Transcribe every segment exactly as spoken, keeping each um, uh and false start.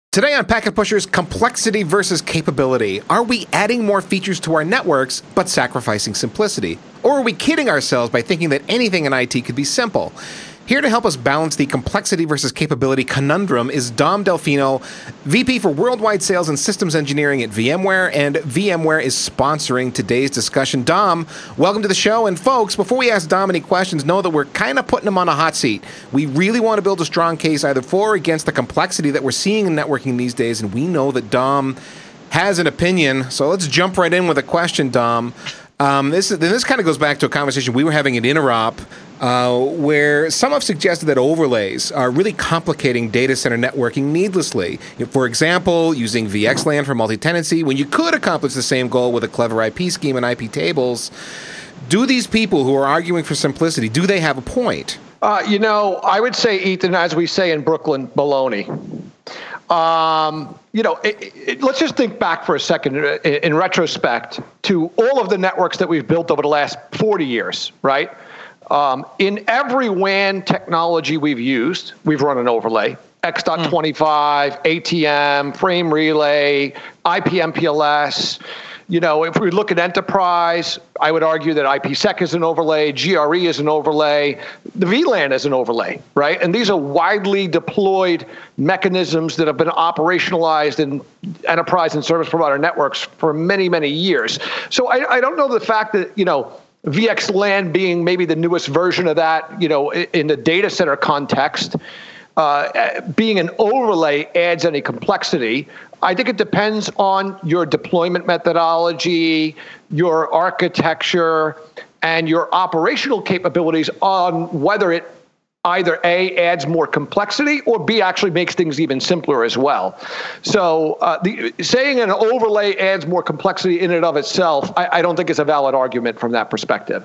Today on Packet Pushers, complexity versus capability. Are we adding more features to our networks, but sacrificing simplicity? Or are we kidding ourselves by thinking that anything in I T could be simple? Here to help us balance the complexity versus capability conundrum is Dom Delfino, V P for Worldwide Sales and Systems Engineering at VMware, and VMware is sponsoring today's discussion. Dom, welcome to the show, and folks, before we ask Dom any questions, know that we're kind of putting him on a hot seat. We really want to build a strong case either for or against the complexity that we're seeing in networking these days, and we know that Dom has an opinion, so let's jump right in with a question, Dom. Um, this, this kind of goes back to a conversation we were having at Interop, uh, where some have suggested that overlays are really complicating data center networking needlessly. For example, using V X LAN for multi-tenancy, when you could accomplish the same goal with a clever I P scheme and I P tables. Do these people who are arguing for simplicity, do they have a point? Uh, you know, I would say, Ethan, as we say in Brooklyn, baloney. Um, you know, it, it, let's just think back for a second in, in retrospect to all of the networks that we've built over the last forty years, right? Um, in every W A N technology we've used, we've run an overlay. X twenty-five, mm. A T M, frame relay, I P M P L S. You know, if we look at enterprise, I would argue that IPsec is an overlay, G R E is an overlay, the V LAN is an overlay, right? And these are widely deployed mechanisms that have been operationalized in enterprise and service provider networks for many, many years. So I, I don't know the fact that, you know, V X LAN being maybe the newest version of that, you know, in the data center context, uh, being an overlay adds any complexity. I think it depends on your deployment methodology, your architecture, and your operational capabilities on whether it either A, adds more complexity, or B, actually makes things even simpler as well. So uh, the, saying an overlay adds more complexity in and of itself, I, I don't think is a valid argument from that perspective.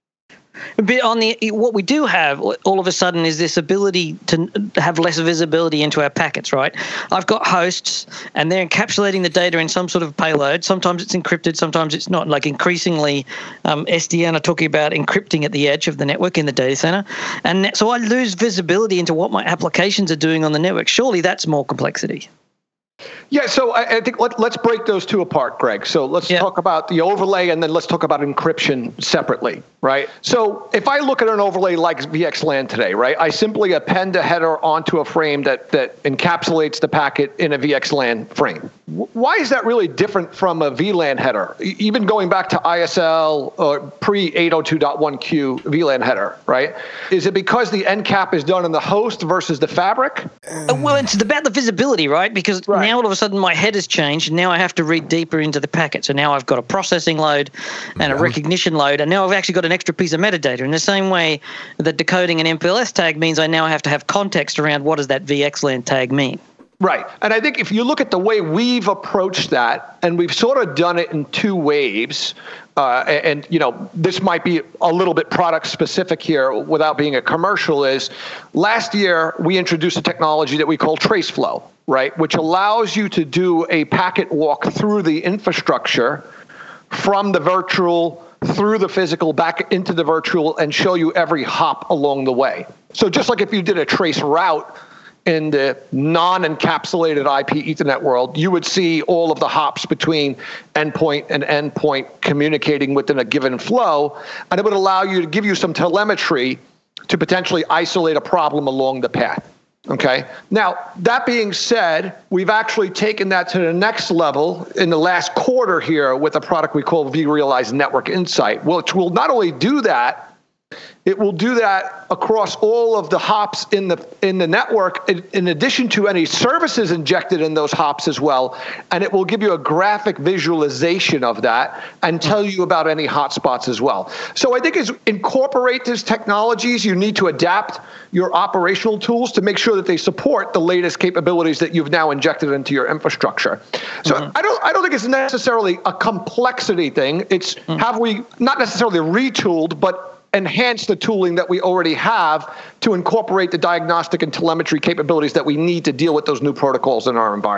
But on the what we do have all of a sudden is this ability to have less visibility into our packets, right? I've got hosts and they're encapsulating the data in some sort of payload. Sometimes it's encrypted, sometimes it's not. Like increasingly, um, S D N are talking about encrypting at the edge of the network in the data center. And so I lose visibility into what my applications are doing on the network. Surely that's more complexity. Yeah, so I, I think let, let's break those two apart, Greg. So let's yeah. talk about the overlay and then let's talk about encryption separately, right? So if I look at an overlay like V X LAN today, right, I simply append a header onto a frame that, that encapsulates the packet in a V X LAN frame. Why is that really different from a V LAN header? Even going back to I S L or pre eight oh two dot one Q V LAN header, right? Is it because the encap is done in the host versus the fabric? Uh, well, it's about the visibility, right? Because right. now all of a sudden my head has changed, and now I have to read deeper into the packet. So now I've got a processing load and a recognition load, and now I've actually got an extra piece of metadata. In the same way that decoding an M P L S tag means I now have to have context around what does that V X LAN tag mean. Right. And I think if you look at the way we've approached that, and we've sort of done it in two waves, uh, and, and, you know, this might be a little bit product specific here without being a commercial, is last year we introduced a technology that we call TraceFlow, right, which allows you to do a packet walk through the infrastructure from the virtual through the physical back into the virtual and show you every hop along the way. So just like if you did a trace route in the non-encapsulated I P Ethernet world, you would see all of the hops between endpoint and endpoint communicating within a given flow, and it would allow you to give you some telemetry to potentially isolate a problem along the path. Okay. Now, that being said, we've actually taken that to the next level in the last quarter here with a product we call vRealize Network Insight, which will not only do that, it will do that across all of the hops in the in the network, in, in addition to any services injected in those hops as well. And it will give you a graphic visualization of that and tell you about any hotspots as well. So I think as incorporate these technologies, you need to adapt your operational tools to make sure that they support the latest capabilities that you've now injected into your infrastructure. So mm-hmm. I don't I don't think it's necessarily a complexity thing. It's mm-hmm. have we not necessarily retooled, but enhance the tooling that we already have to incorporate the diagnostic and telemetry capabilities that we need to deal with those new protocols in our environment.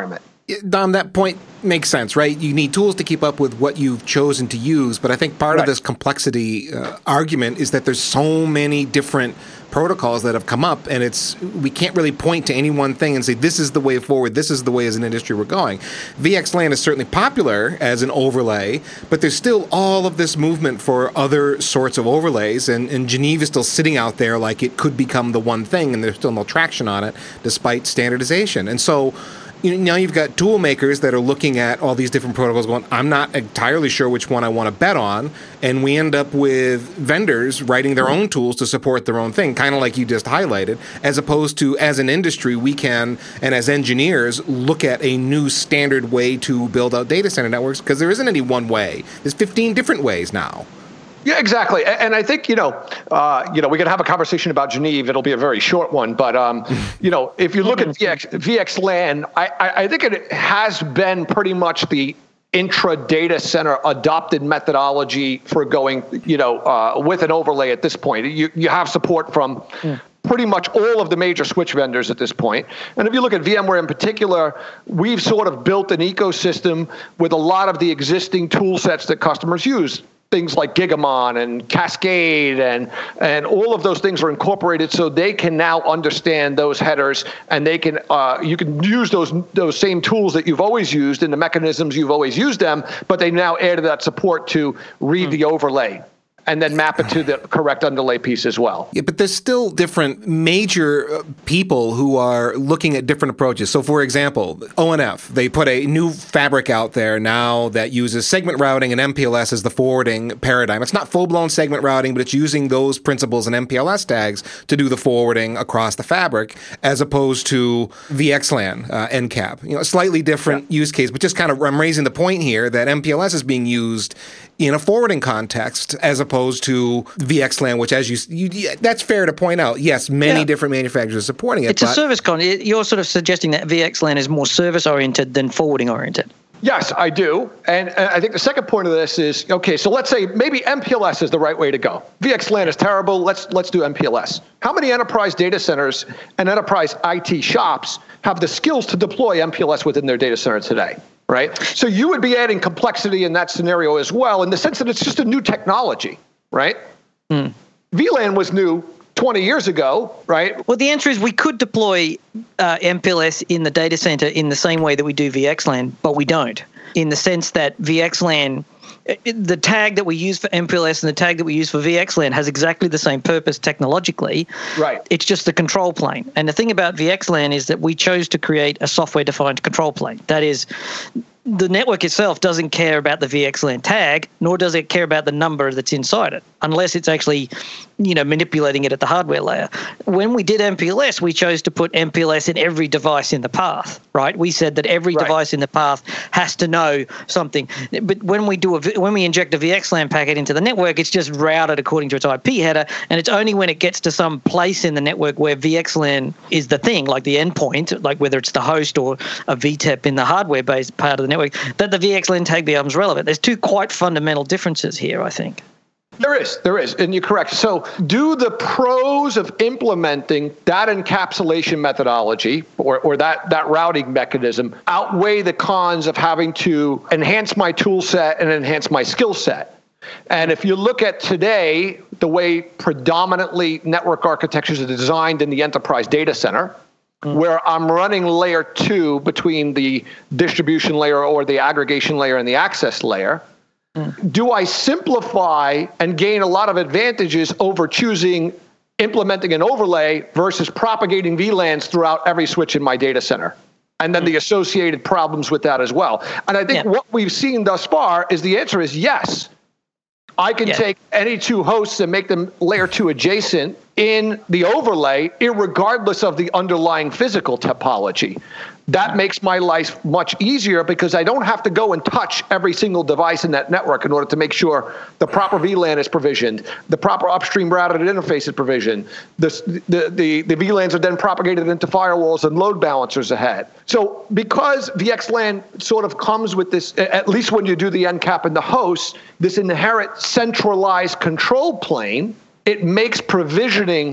Dom, that point makes sense, right? You need tools to keep up with what you've chosen to use, but I think part right. of this complexity uh, argument is that there's so many different protocols that have come up, and it's we can't really point to any one thing and say this is the way forward, this is the way as an industry we're going. V X LAN is certainly popular as an overlay, but there's still all of this movement for other sorts of overlays, and, and Geneve is still sitting out there like it could become the one thing, and there's still no traction on it despite standardization. And so you know, now you've got tool makers that are looking at all these different protocols going, I'm not entirely sure which one I want to bet on. And we end up with vendors writing their own tools to support their own thing, kind of like you just highlighted, as opposed to, as an industry, we can, and as engineers, look at a new standard way to build out data center networks, because there isn't any one way. There's fifteen different ways now. Yeah, exactly. And I think, you know, uh, you know, we can have a conversation about Geneve. It'll be a very short one. But, um, you know, if you look at V X, V X LAN, I, I, I think it has been pretty much the intra-data center adopted methodology for going, you know, uh, with an overlay at this point. You, you have support from yeah. pretty much all of the major switch vendors at this point. And if you look at VMware in particular, we've sort of built an ecosystem with a lot of the existing tool sets that customers use. Things like Gigamon and Cascade and and all of those things are incorporated, so they can now understand those headers, and they can uh, you can use those those same tools that you've always used in the mechanisms you've always used them, but they now added that support to read mm. the overlay and then map it to the correct underlay piece as well. Yeah, but there's still different major people who are looking at different approaches. So, for example, O N F, they put a new fabric out there now that uses segment routing and M P L S as the forwarding paradigm. It's not full-blown segment routing, but it's using those principles and M P L S tags to do the forwarding across the fabric, as opposed to V X LAN, uh, N CAP. You know, a slightly different yeah. use case, but just kind of, I'm raising the point here that M P L S is being used in a forwarding context as opposed to V X LAN, which, as you, you that's fair to point out. Yes, many yeah. different manufacturers are supporting it. It's but a service con. You're sort of suggesting that V X LAN is more service-oriented than forwarding-oriented. Yes, I do. And I think the second point of this is, okay, so let's say maybe M P L S is the right way to go. V X LAN is terrible. Let's let's do M P L S. How many enterprise data centers and enterprise I T shops have the skills to deploy M P L S within their data center today? Right? So you would be adding complexity in that scenario as well, in the sense that it's just a new technology, right? Mm. V LAN was new twenty years ago, right? Well, the answer is we could deploy uh, M P L S in the data center in the same way that we do V X LAN, but we don't, in the sense that V X LAN, the tag that we use for M P L S and the tag that we use for V X LAN has exactly the same purpose technologically. Right. It's just the control plane. And the thing about V X LAN is that we chose to create a software-defined control plane. That is, the network itself doesn't care about the V X LAN tag, nor does it care about the number that's inside it, unless it's actually, you know, manipulating it at the hardware layer. When we did M P L S, we chose to put M P L S in every device in the path, right? We said that every right. device in the path has to know something. But when we do a, when we inject a V X LAN packet into the network, it's just routed according to its I P header, and it's only when it gets to some place in the network where V X LAN is the thing, like the endpoint, like whether it's the host or a V T E P in the hardware-based part of the network, that the V X LAN tag becomes relevant. There's two quite fundamental differences here, I think. There is, there is, and you're correct. So do the pros of implementing that encapsulation methodology or, or that, that routing mechanism outweigh the cons of having to enhance my tool set and enhance my skill set? And if you look at today, the way predominantly network architectures are designed in the enterprise data center, where I'm running layer two between the distribution layer or the aggregation layer and the access layer, mm. do I simplify and gain a lot of advantages over choosing implementing an overlay versus propagating V LANs throughout every switch in my data center? And then mm. the associated problems with that as well. And I think yeah. what we've seen thus far is the answer is yes. I can yeah. take any two hosts and make them layer two adjacent in the overlay, irregardless of the underlying physical topology. That makes my life much easier because I don't have to go and touch every single device in that network in order to make sure the proper V LAN is provisioned, the proper upstream routed interface is provisioned, the, the, the, the V LANs are then propagated into firewalls and load balancers ahead. So because V X LAN sort of comes with this, at least when you do the N CAP and the host, this inherent centralized control plane, it makes provisioning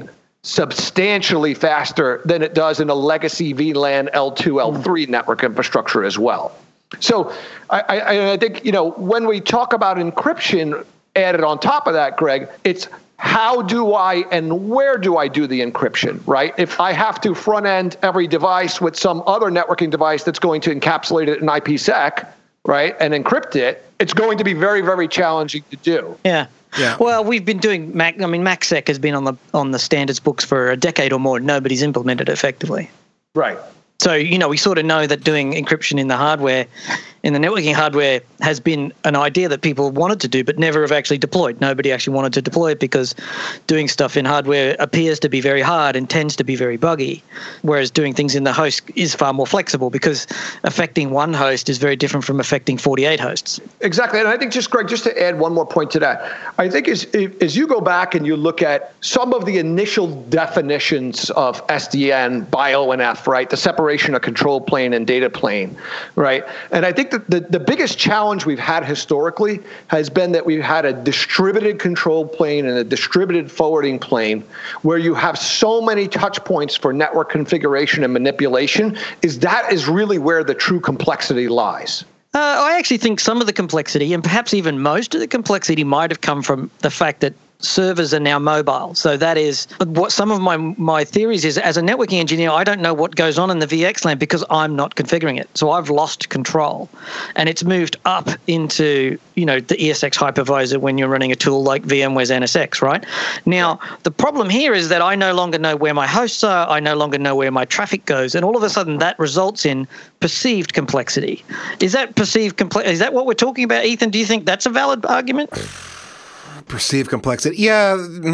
substantially faster than it does in a legacy V LAN L two, L three network infrastructure as well. So I, I, I think, you know, when we talk about encryption added on top of that, Greg, it's how do I and where do I do the encryption, right? If I have to front end every device with some other networking device that's going to encapsulate it in IPsec, right, and encrypt it, it's going to be very, very challenging to do. Yeah. Yeah. Well, we've been doing Mac. I mean, MacSec has been on the on the standards books for a decade or more. Nobody's implemented it effectively. Right. So, you know, we sort of know that doing encryption in the hardware, in the networking hardware, has been an idea that people wanted to do but never have actually deployed. Nobody actually wanted to deploy it because doing stuff in hardware appears to be very hard and tends to be very buggy, whereas doing things in the host is far more flexible because affecting one host is very different from affecting forty-eight hosts. Exactly. And I think just, Greg, just to add one more point to that, I think as, as you go back and you look at some of the initial definitions of S D N by O N F, right, the separation of control plane and data plane, right? And I think that the, the biggest challenge we've had historically has been that we've had a distributed control plane and a distributed forwarding plane where you have so many touch points for network configuration and manipulation. Is that is really where the true complexity lies. Uh, I actually think some of the complexity, and perhaps even most of the complexity, might have come from the fact that servers are now mobile. So that is what some of my my theories is. As a networking engineer, I don't know what goes on in the V X LAN because I'm not configuring it. So I've lost control, and it's moved up into, you know, the E S X hypervisor when you're running a tool like VMware's N S X, right? Now, the problem here is that I no longer know where my hosts are. I no longer know where my traffic goes, and all of a sudden that results in perceived complexity. Is that perceived complex? Is that what we're talking about, Ethan? Do you think that's a valid argument? Perceived complexity. Yeah.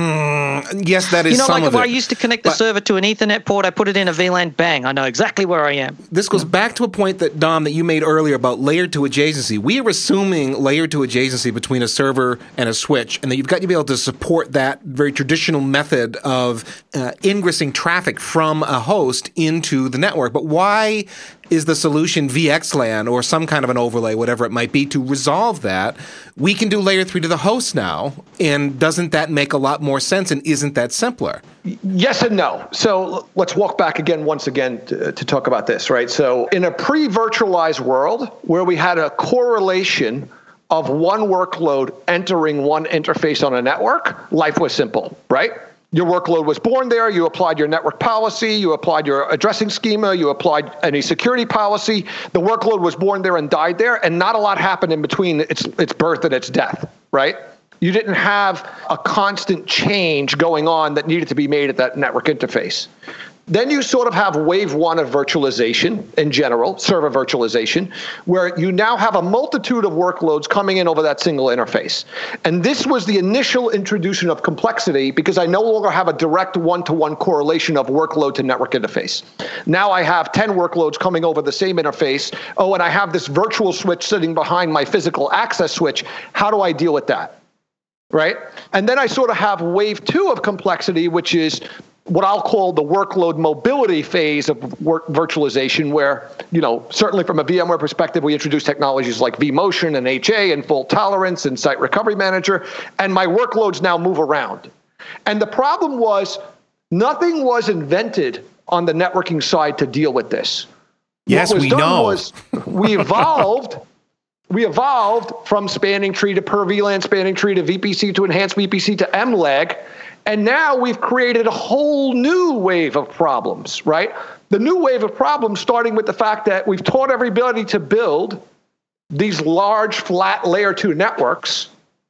Mm, yes, that is you know, some like of where it. I used to connect the But server to an Ethernet port, I put it in a V LAN, bang, I know exactly where I am. this goes back to a point that, Dom, that you made earlier about layer two adjacency. We are assuming layer two adjacency between a server and a switch, and that you've got to be able to support that very traditional method of uh, ingressing traffic from a host into the network. But why is the solution V X LAN or some kind of an overlay, whatever it might be, to resolve that? We can do layer three to the host now, and doesn't that make a lot more sense, and isn't that simpler? Yes and no. So let's walk back again, once again, to, to talk about this, right? So in a pre-virtualized world where we had a correlation of one workload entering one interface on a network, life was simple, right? Your workload was born there, you applied your network policy, you applied your addressing schema, you applied any security policy. The workload was born there and died there, and not a lot happened in between its its birth and its death, right? You didn't have a constant change going on that needed to be made at that network interface. Then you sort of have wave one of virtualization in general, server virtualization, where you now have a multitude of workloads coming in over that single interface. And this was the initial introduction of complexity because I no longer have a direct one-to-one correlation of workload to network interface. Now I have ten workloads coming over the same interface. Oh, and I have this virtual switch sitting behind my physical access switch. How do I deal with that? Right? And then I sort of have wave two of complexity, which is what I'll call the workload mobility phase of work virtualization, where, you know, certainly from a VMware perspective, we introduced technologies like vMotion and H A and fault tolerance and site recovery manager, and my workloads now move around. And the problem was nothing was invented on the networking side to deal with this. Yes, what was we done know. Was we evolved. We evolved from spanning tree to per V LAN, spanning tree to V P C to enhanced V P C to M leg. And now we've created a whole new wave of problems, right? The new wave of problems starting with the fact that we've taught everybody to build these large, flat layer two networks,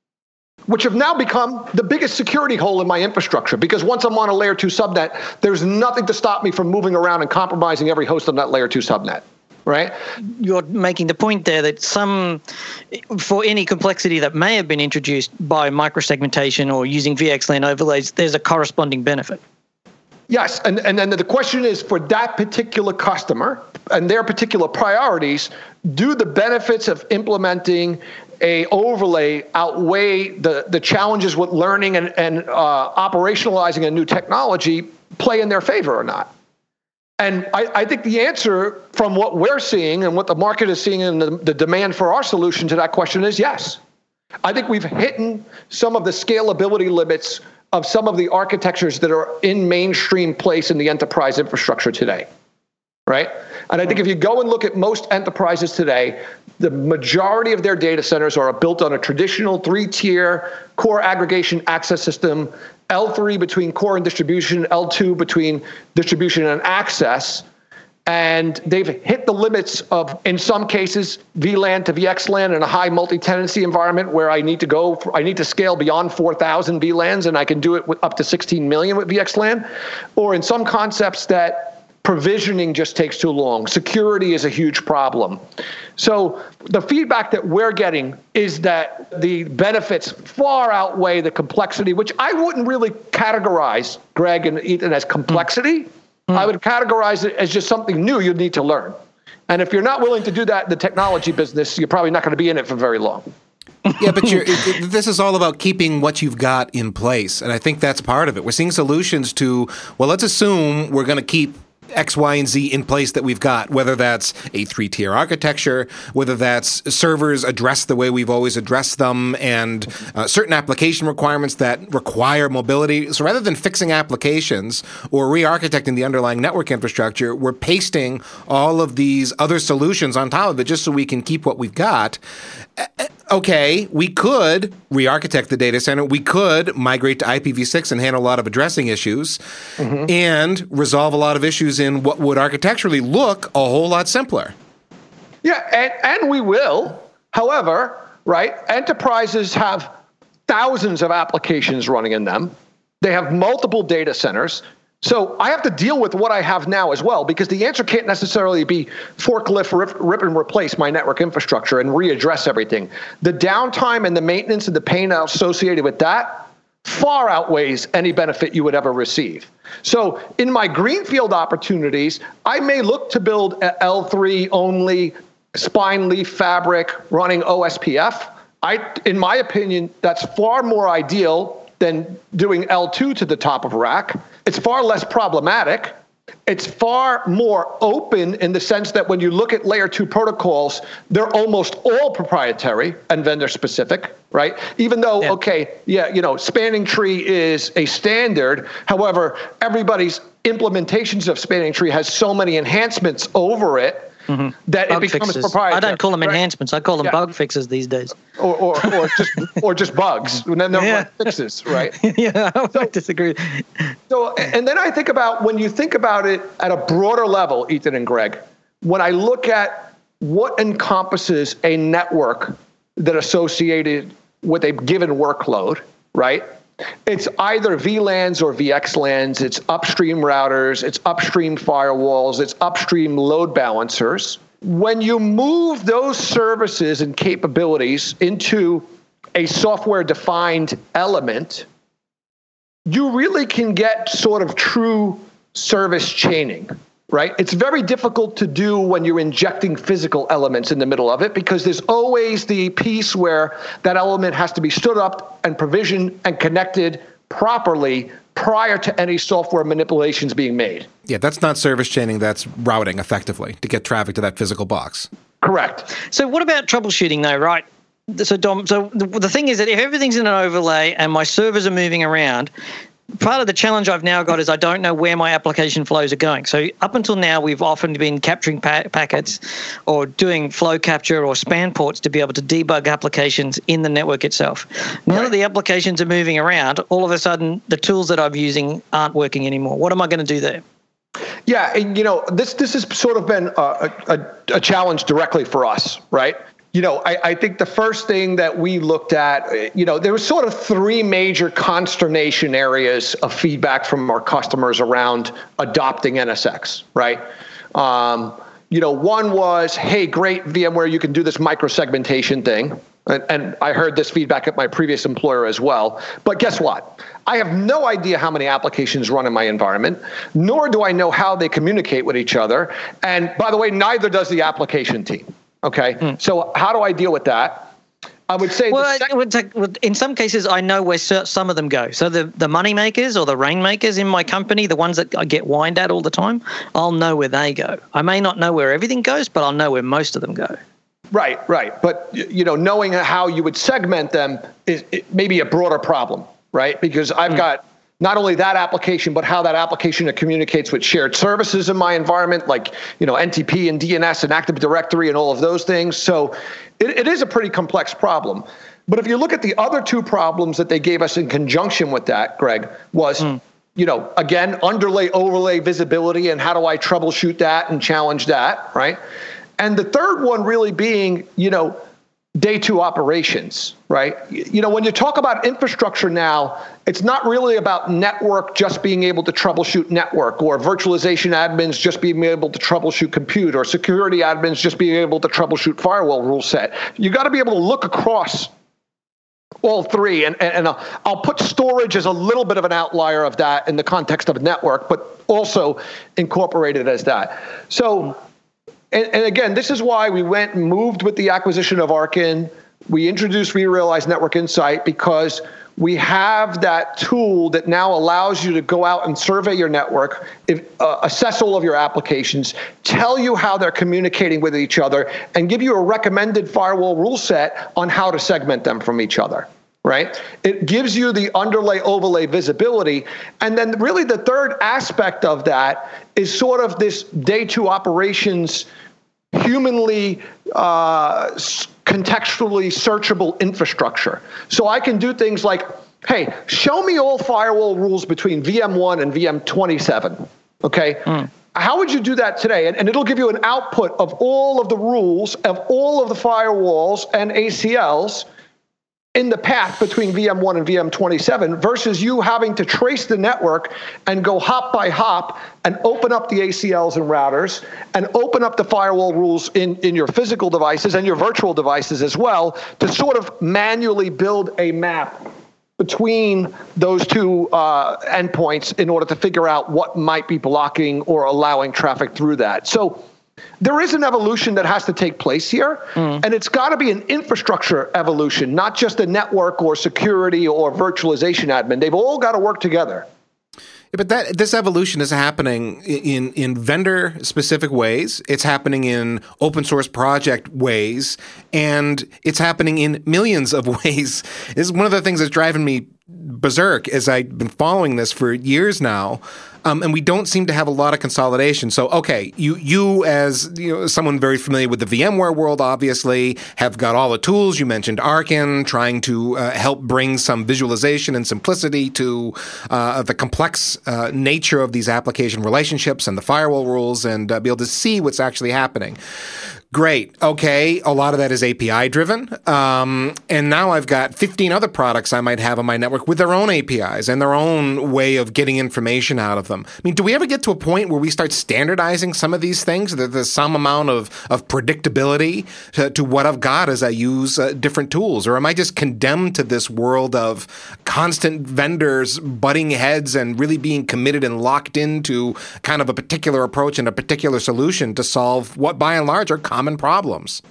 which have now become the biggest security hole in my infrastructure. Because once I'm on a layer two subnet, there's nothing to stop me from moving around and compromising every host on that layer two subnet. Right? You're making the point there that some, for any complexity that may have been introduced by microsegmentation or using V X LAN overlays, there's a corresponding benefit. Yes, and, and then the question is, for that particular customer and their particular priorities, do the benefits of implementing a overlay outweigh the, the challenges with learning and, and uh, operationalizing a new technology play in their favor or not? And I, I think the answer from what we're seeing and what the market is seeing and the, the demand for our solution to that question is yes. I think we've hit some of the scalability limits of some of the architectures that are in mainstream place in the enterprise infrastructure today, right? And I think if you go and look at most enterprises today, the majority of their data centers are built on a traditional three-tier core aggregation access system, L three between core and distribution, L two between distribution and access. And they've hit the limits of, in some cases, V LAN to V X LAN in a high multi-tenancy environment where I need to go, for, I need to scale beyond four thousand V LANs, and I can do it with up to sixteen million with V X LAN. Or in some concepts that provisioning just takes too long. Security is a huge problem. So the feedback that we're getting is that the benefits far outweigh the complexity, which I wouldn't really categorize, Greg and Ethan, as complexity. Mm. I would categorize it as just something new you'd need to learn. And if you're not willing to do that in the technology business, you're probably not going to be in it for very long. Yeah, but you're, it, it, this is all about keeping what you've got in place. And I think that's part of it. We're seeing solutions to, well, let's assume we're going to keep X, Y, and Z in place that we've got, whether that's a three-tier architecture, whether that's servers addressed the way we've always addressed them, and uh, certain application requirements that require mobility. So rather than fixing applications or re-architecting the underlying network infrastructure, we're pasting all of these other solutions on top of it just so we can keep what we've got. Okay, we could re-architect the data center. We could migrate to I P v six and handle a lot of addressing issues mm-hmm. and resolve a lot of issues in what would architecturally look a whole lot simpler. Yeah, and, and we will. However, right, enterprises have thousands of applications running in them. They have multiple data centers. So I have to deal with what I have now as well, because the answer can't necessarily be forklift, rip, rip and replace my network infrastructure and readdress everything. The downtime and the maintenance and the pain associated with that far outweighs any benefit you would ever receive. So in my greenfield opportunities, I may look to build a L three only spine leaf fabric running O S P F. I, in my opinion, that's far more ideal than doing L two to the top of rack. It's far less problematic. It's far more open in the sense that when you look at layer two protocols, they're almost all proprietary and vendor specific, right? Even though, yeah. okay, yeah, you know, spanning tree is a standard. However, everybody's implementations of spanning tree has so many enhancements over it Mm-hmm. that bug it becomes fixes. proprietary. I don't call them right? enhancements. I call them yeah. bug fixes these days. Or or, or just or just bugs. And then they're yeah. like fixes, right? yeah, I so, disagree. So, and then I think about when you think about it at a broader level, Ethan and Greg, when I look at what encompasses a network that associated with a given workload, right? It's either V LANs or V X LANs, it's upstream routers, it's upstream firewalls, it's upstream load balancers. When you move those services and capabilities into a software-defined element, you really can get sort of true service chaining, right? It's very difficult to do when you're injecting physical elements in the middle of it, because there's always the piece where that element has to be stood up and provisioned and connected properly prior to any software manipulations being made. Yeah, that's not service chaining, that's routing effectively to get traffic to that physical box. Correct. So what about troubleshooting though, right? So Dom, so the, the thing is that if everything's in an overlay and my servers are moving around, part of the challenge I've now got is I don't know where my application flows are going. So up until now, we've often been capturing pa- packets or doing flow capture or span ports to be able to debug applications in the network itself. Now right. that the applications are moving around, all of a sudden, the tools that I'm using aren't working anymore. What am I going to do there? Yeah, and you know, this this has sort of been a, a, a challenge directly for us, right? You know, I, I think the first thing that we looked at, you know, there was sort of three major consternation areas of feedback from our customers around adopting N S X, right? Um, you know, one was, hey, great, VMware, you can do this microsegmentation thing. And, and I heard this feedback at my previous employer as well. But guess what? I have no idea how many applications run in my environment, nor do I know how they communicate with each other. And by the way, neither does the application team. Okay, mm. so how do I deal with that? I would say, well, sec- in some cases, I know where some of them go. So the, the money makers or the rainmakers in my company, the ones that I get whined at all the time, I'll know where they go. I may not know where everything goes, but I'll know where most of them go. Right, right. But you know, knowing how you would segment them is it may be a broader problem. right? Because I've mm. got not only that application, but how that application communicates with shared services in my environment, like, you know, N T P and D N S and Active Directory and all of those things. So it, it is a pretty complex problem. But if you look at the other two problems that they gave us in conjunction with that, Greg, was, mm. you know, again, underlay, overlay visibility, and how do I troubleshoot that and challenge that, right? And the third one really being, you know, day two operations, right? You know, when you talk about infrastructure now, it's not really about network just being able to troubleshoot network, or virtualization admins just being able to troubleshoot compute, or security admins just being able to troubleshoot firewall rule set. You got to be able to look across all three, and, and, and I'll, I'll put storage as a little bit of an outlier of that in the context of a network, but also incorporated as that. So, And, and again, this is why we went and moved with the acquisition of Arkin. We introduced vRealize Network Insight, because we have that tool that now allows you to go out and survey your network, if, uh, assess all of your applications, tell you how they're communicating with each other, and give you a recommended firewall rule set on how to segment them from each other. Right? It gives you the underlay overlay visibility. And then really the third aspect of that is sort of this day two operations, humanly, uh, contextually searchable infrastructure. So I can do things like, hey, show me all firewall rules between V M one and V M twenty-seven. Okay. Mm. How would you do that today? And, and it'll give you an output of all of the rules of all of the firewalls and A C Ls in the path between V M one and V M twenty-seven, versus you having to trace the network and go hop by hop and open up the A C Ls and routers and open up the firewall rules in, in your physical devices and your virtual devices as well, to sort of manually build a map between those two uh, endpoints in order to figure out what might be blocking or allowing traffic through that. So there is an evolution that has to take place here, mm. and it's got to be an infrastructure evolution, not just a network or security or virtualization admin. They've all got to work together. Yeah, but that this evolution is happening in, in vendor-specific ways. It's happening in open source project ways, and it's happening in millions of ways. This is one of the things that's driving me berserk, as I've been following this for years now. Um, and we don't seem to have a lot of consolidation. So, okay, you you as you know, someone very familiar with the VMware world, obviously, have got all the tools. You mentioned Arkin, trying to uh, help bring some visualization and simplicity to uh, the complex uh, nature of these application relationships and the firewall rules, and uh, be able to see what's actually happening. Great. Okay. A lot of that is A P I driven. Um, and now I've got fifteen other products I might have on my network with their own A P Is and their own way of getting information out of them. I mean, do we ever get to a point where we start standardizing some of these things, that there's some amount of, of predictability to, to what I've got as I use uh, different tools? Or am I just condemned to this world of constant vendors butting heads and really being committed and locked into kind of a particular approach and a particular solution to solve what by and large are common problems?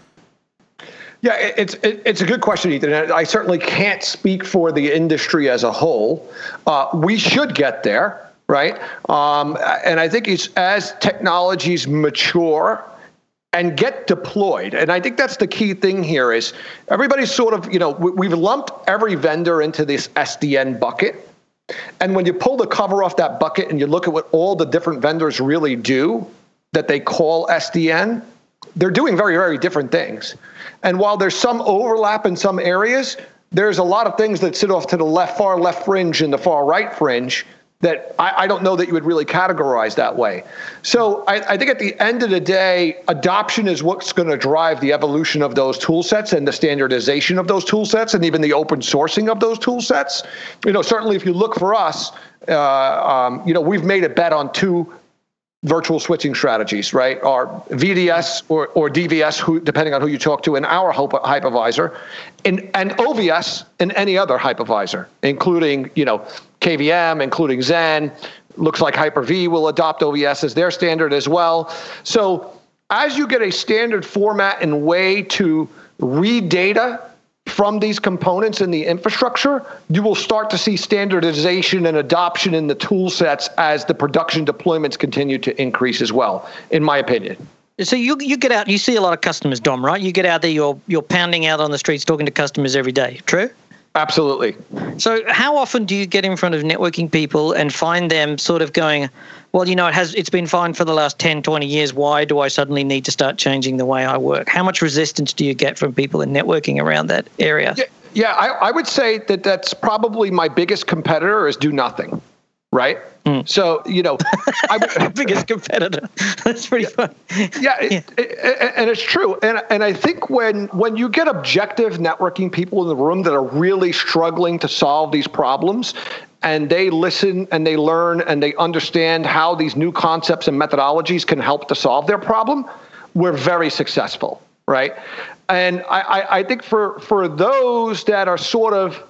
Yeah, it's it's a good question, Ethan. I certainly can't speak for the industry as a whole. Uh, we should get there, right? Um, and I think it's as technologies mature and get deployed, and I think that's the key thing here is everybody's sort of, you know, we've lumped every vendor into this S D N bucket. And when you pull the cover off that bucket and you look at what all the different vendors really do that they call S D N, they're doing very, very different things. And while there's some overlap in some areas, there's a lot of things that sit off to the left, far left fringe and the far right fringe that I, I don't know that you would really categorize that way. So I, I think at the end of the day, adoption is what's going to drive the evolution of those tool sets and the standardization of those tool sets and even the open sourcing of those tool sets. You know, certainly if you look for us, uh, um, you know, we've made a bet on two virtual switching strategies, right? Our V D S or, or D V S, who, depending on who you talk to, in our hypervisor, and, and O V S in any other hypervisor, including, you know, K V M, including Xen. Looks like Hyper-V will adopt O V S as their standard as well. So as you get a standard format and way to read data from these components in the infrastructure, you will start to see standardization and adoption in the tool sets as the production deployments continue to increase as well, in my opinion. So you you get out, you see a lot of customers, Dom, right? You get out there, you're you're pounding out on the streets talking to customers every day, true? Absolutely. So how often do you get in front of networking people and find them sort of going, well, you know, it has, it's been fine for the last ten, twenty years. Why do I suddenly need to start changing the way I work? How much resistance do you get from people in networking around that area? Yeah, yeah I, I would say that that's probably my biggest competitor is do nothing, right? Mm. So, you know, I would, biggest competitor. That's pretty yeah, fun. Yeah, it, yeah. It, it, and it's true. And and I think when when you get objective networking people in the room that are really struggling to solve these problems, and they listen and they learn and they understand how these new concepts and methodologies can help to solve their problem, we're very successful, right? And I, I, I think for for those that are sort of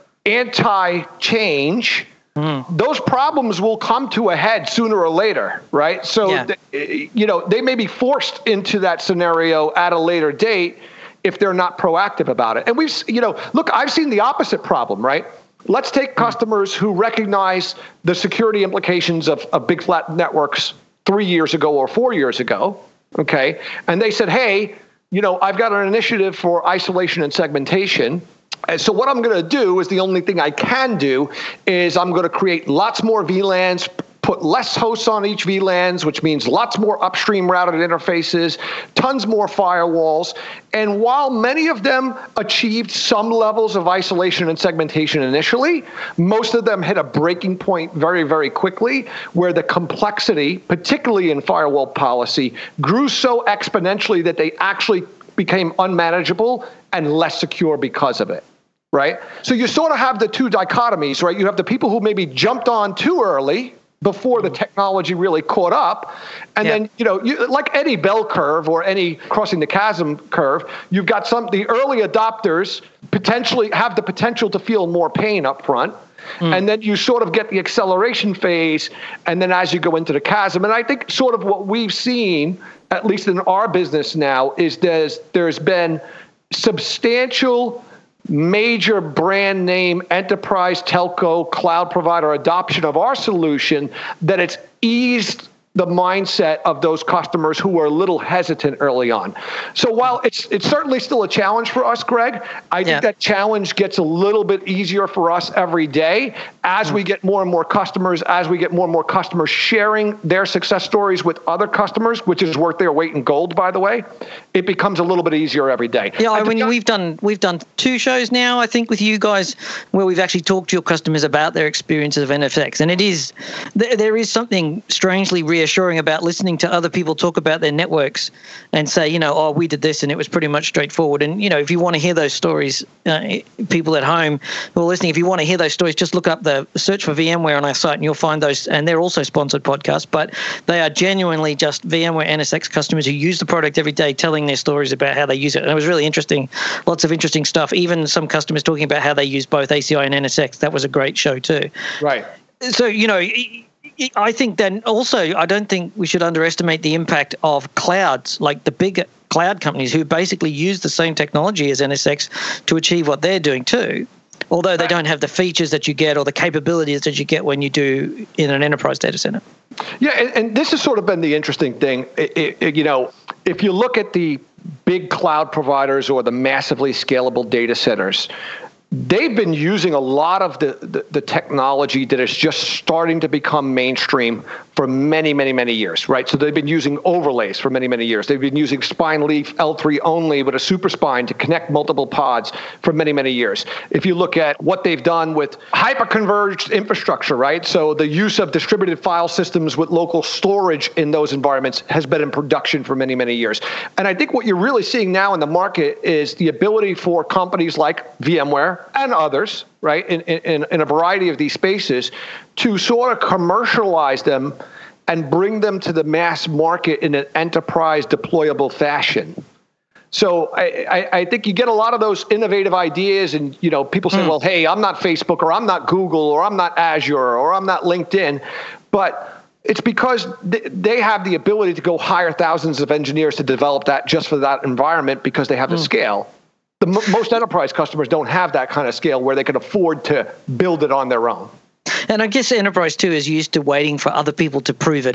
anti-change, Mm. those problems will come to a head sooner or later, right? So, yeah. th- you know, they may be forced into that scenario at a later date if they're not proactive about it. And we've, you know, look, I've seen the opposite problem, right? Let's take mm. customers who recognize the security implications of, of big flat networks three years ago or four years ago, okay? And they said, hey, you know, I've got an initiative for isolation and segmentation. And so what I'm going to do is the only thing I can do is I'm going to create lots more V LANs, put less hosts on each V LANs, which means lots more upstream routed interfaces, tons more firewalls. And while many of them achieved some levels of isolation and segmentation initially, most of them hit a breaking point very, very quickly where the complexity, particularly in firewall policy, grew so exponentially that they actually became unmanageable and less secure because of it. Right? So you sort of have the two dichotomies, right? You have the people who maybe jumped on too early before the technology really caught up. And yeah. then, you know, you, like any bell curve or any crossing the chasm curve, you've got some, the early adopters potentially have the potential to feel more pain up front. Mm. And then you sort of get the acceleration phase. And then as you go into the chasm, and I think sort of what we've seen, at least in our business now, is there's there's been substantial major brand name enterprise telco cloud provider adoption of our solution that it's eased the mindset of those customers who were a little hesitant early on. So while it's it's certainly still a challenge for us, Greg, I yeah. think that challenge gets a little bit easier for us every day as mm. we get more and more customers, as we get more and more customers sharing their success stories with other customers, which is worth their weight in gold, by the way. It becomes a little bit easier every day. Yeah, I mean, we've done we've done two shows now, I think, with you guys, where we've actually talked to your customers about their experiences of N S X, and it is there, there is something strangely reassuring reassuring about listening to other people talk about their networks and say, you know, oh, we did this and it was pretty much straightforward. And, you know, if you want to hear those stories, uh, people at home who are listening, if you want to hear those stories, just look up the search for VMware on our site and you'll find those. And they're also sponsored podcasts, but they are genuinely just VMware N S X customers who use the product every day telling their stories about how they use it. And it was really interesting. Lots of interesting stuff. Even some customers talking about how they use both A C I and N S X. That was a great show too. Right. So, you know, I think then also I don't think we should underestimate the impact of clouds, like the big cloud companies who basically use the same technology as N S X to achieve what they're doing too, although they don't have the features that you get or the capabilities that you get when you do in an enterprise data center. Yeah, and, and this has sort of been the interesting thing. It, it, you know, if you look at the big cloud providers or the massively scalable data centers, they've been using a lot of the, the, the technology that is just starting to become mainstream for many, many, many years, right? So they've been using overlays for many, many years. They've been using spine leaf L three only with a super spine to connect multiple pods for many, many years. If you look at what they've done with hyper-converged infrastructure, right? So the use of distributed file systems with local storage in those environments has been in production for many, many years. And I think what you're really seeing now in the market is the ability for companies like VMware and others, right, in, in, in a variety of these spaces, to sort of commercialize them and bring them to the mass market in an enterprise deployable fashion. So I, I, I think you get a lot of those innovative ideas, and you know, people say, mm. well, hey, I'm not Facebook, or I'm not Google, or I'm not Azure, or I'm not LinkedIn, but it's because they have the ability to go hire thousands of engineers to develop that just for that environment because they have the mm. scale. The m- most enterprise customers don't have that kind of scale where they can afford to build it on their own. And I guess enterprise too is used to waiting for other people to prove it out.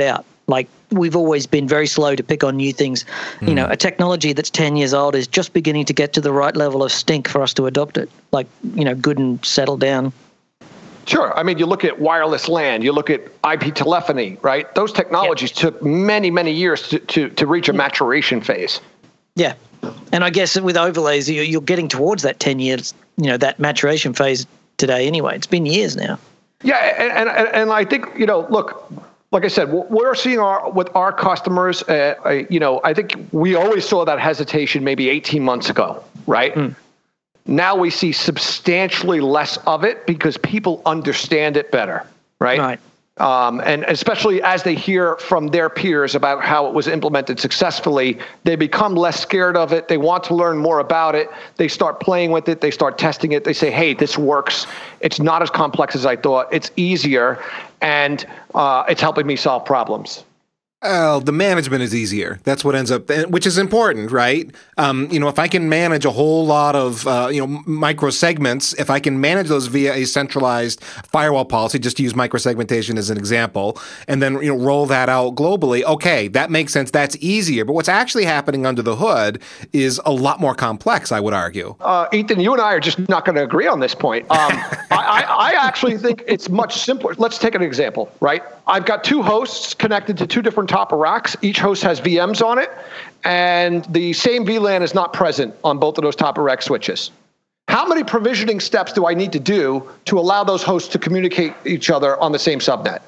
Like, we've always been very slow to pick on new things. Mm. You know, a technology that's ten years old is just beginning to get to the right level of stink for us to adopt it. Like, you know, good and settle down. Sure. I mean, you look at wireless LAN, you look at I P telephony, right? Those technologies yep. took many, many years to, to, to reach a yeah. maturation phase. Yeah. And I guess with overlays, you're getting towards that ten years, you know, that maturation phase today anyway. It's been years now. Yeah. And, and, and I think, you know, look, like I said, we're seeing our with our customers, uh, I, you know, I think we always saw that hesitation maybe eighteen months ago, right? Mm. Now we see substantially less of it because people understand it better, right? Right. Um, and especially as they hear from their peers about how it was implemented successfully, they become less scared of it. They want to learn more about it. They start playing with it. They start testing it. They say, hey, this works. It's not as complex as I thought. It's easier, and uh, it's helping me solve problems. Well, the management is easier. That's what ends up, which is important, right? Um, you know, if I can manage a whole lot of, uh, you know, micro segments, if I can manage those via a centralized firewall policy, just to use microsegmentation as an example, and then, you know, roll that out globally, okay, that makes sense. That's easier. But what's actually happening under the hood is a lot more complex, I would argue. Uh, Ethan, you and I are just not going to agree on this point. Um, I, I, I actually think it's much simpler. Let's take an example, right? I've got two hosts connected to two different top of racks. Each host has V Ms on it, and the same V LAN is not present on both of those top of rack switches. How many provisioning steps do I need to do to allow those hosts to communicate each other on the same subnet?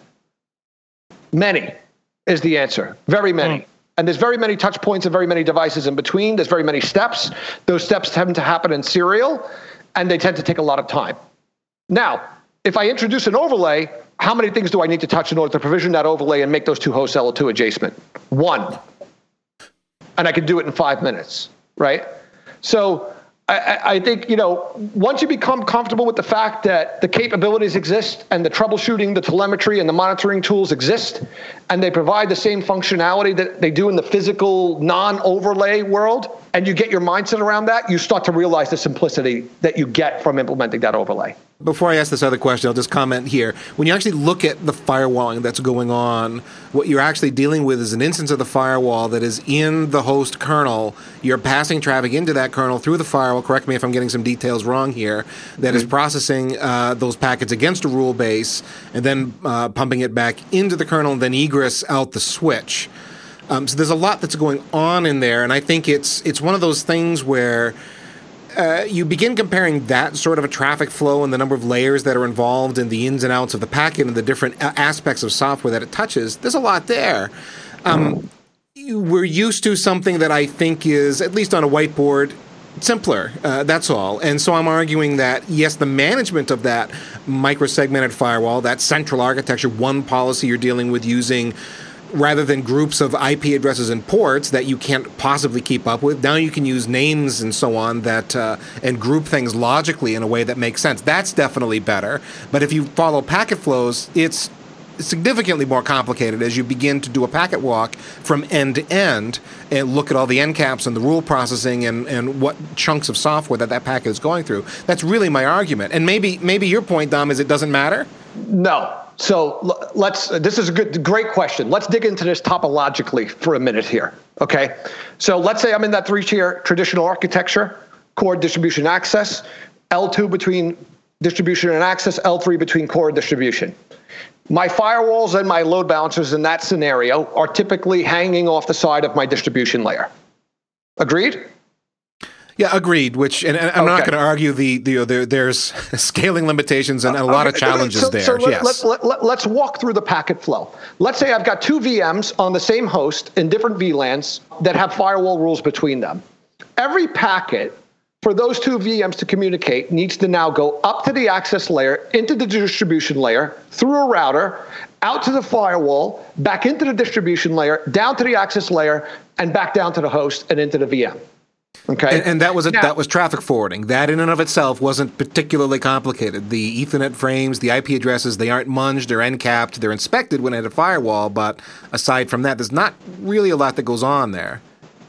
Many is the answer. Very many. Mm. And there's very many touch points and very many devices in between. There's very many steps. Those steps tend to happen in serial, and they tend to take a lot of time. Now, if I introduce an overlay, how many things do I need to touch in order to provision that overlay and make those two hosts L O two adjacent? One. And I can do it in five minutes, right? So I, I think, you know, once you become comfortable with the fact that the capabilities exist and the troubleshooting, the telemetry and the monitoring tools exist, and they provide the same functionality that they do in the physical non-overlay world, and you get your mindset around that, you start to realize the simplicity that you get from implementing that overlay. Before I ask this other question, I'll just comment here. When you actually look at the firewalling that's going on, what you're actually dealing with is an instance of the firewall that is in the host kernel. You're passing traffic into that kernel through the firewall. Correct me if I'm getting some details wrong here. That mm-hmm. is processing uh, those packets against a rule base and then uh, pumping it back into the kernel and then egress out the switch. Um, so there's a lot that's going on in there, and I think it's it's one of those things where Uh, you begin comparing that sort of a traffic flow and the number of layers that are involved in the ins and outs of the packet and the different a- aspects of software that it touches. There's a lot there. Um, we're used to something that I think is, at least on a whiteboard, simpler. Uh, that's all. And so I'm arguing that, yes, the management of that micro-segmented firewall, that central architecture, one policy you're dealing with using, rather than groups of I P addresses and ports that you can't possibly keep up with, now you can use names and so on that uh, and group things logically in a way that makes sense. That's definitely better. But if you follow packet flows, it's significantly more complicated as you begin to do a packet walk from end to end and look at all the end caps and the rule processing and, and what chunks of software that that packet is going through. That's really my argument. And maybe maybe your point, Dom, is it doesn't matter? No. So let's, this is a good, great question. Let's dig into this topologically for a minute here, okay? So let's say I'm in that three-tier traditional architecture, core, distribution, access, L two between distribution and access, L three between core and distribution. My firewalls and my load balancers in that scenario are typically hanging off the side of my distribution layer. Agreed? Yeah, agreed. Which, and, and I'm okay. not going to argue the, the, the there's scaling limitations and, and a lot okay. of challenges so, there. So let, yes. let, let, let's walk through the packet flow. Let's say I've got two V Ms on the same host in different V LANs that have firewall rules between them. Every packet for those two V Ms to communicate needs to now go up to the access layer, into the distribution layer, through a router, out to the firewall, back into the distribution layer, down to the access layer, and back down to the host and into the V M. Okay, and, and that was a, now, that was traffic forwarding. That in and of itself wasn't particularly complicated. The Ethernet frames, the I P addresses, they aren't munged, they're end capped, they're inspected when at a firewall. But aside from that, there's not really a lot that goes on there.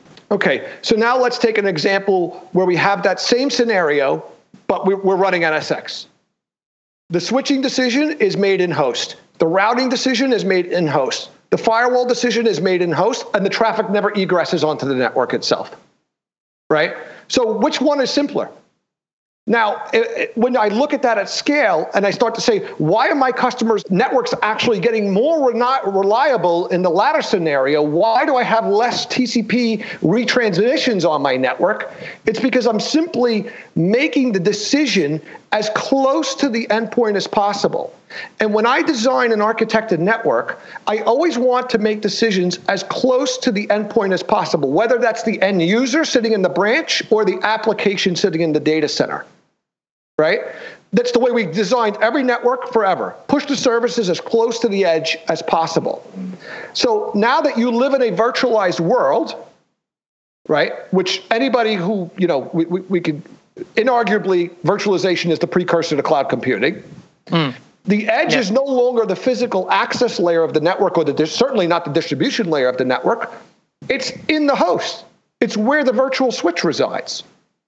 Okay, so now let's take an example where we have that same scenario, but we're, we're running N S X. The switching decision is made in host. The routing decision is made in host. The firewall decision is made in host, and the traffic never egresses onto the network itself, right? So which one is simpler? Now, it, it, when I look at that at scale and I start to say, why are my customers' networks actually getting more reni- reliable in the latter scenario? Why do I have less T C P retransmissions on my network? It's because I'm simply making the decision as close to the endpoint as possible. And when I design an architected network, I always want to make decisions as close to the endpoint as possible, whether that's the end user sitting in the branch or the application sitting in the data center. Right? That's the way we designed every network forever. Push the services as close to the edge as possible. So now that you live in a virtualized world, right, which anybody who, you know, we, we, we could, inarguably, virtualization is the precursor to cloud computing. Mm. The edge yeah. is no longer the physical access layer of the network, or the, certainly not the distribution layer of the network. It's in the host. It's where the virtual switch resides.